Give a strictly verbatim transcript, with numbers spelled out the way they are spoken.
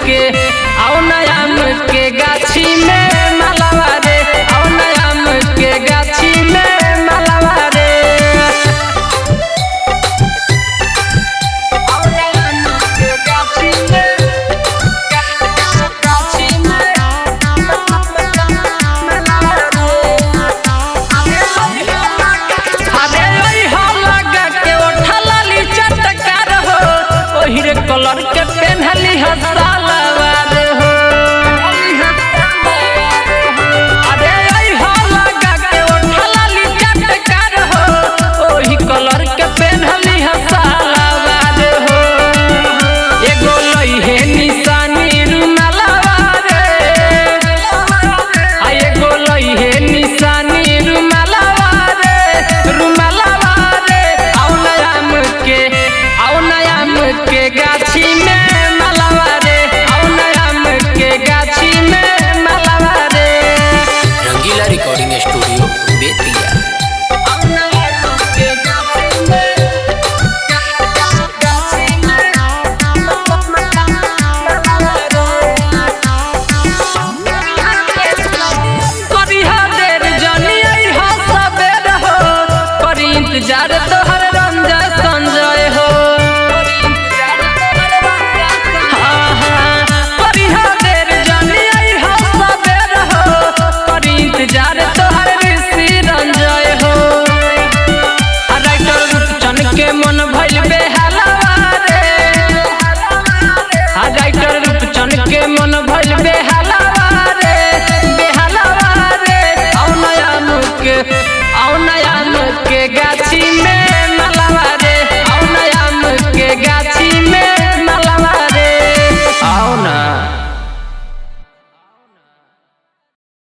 के आओ आम के गाछी में मालावा रे आओ आम के गाछी में मालावा रे आओ आम के गाछी में गाछी में मालावा रे अरे ओई हो लगा के ओठा लाली चटकार हो ओहिरे कलर के पेन्हली हसा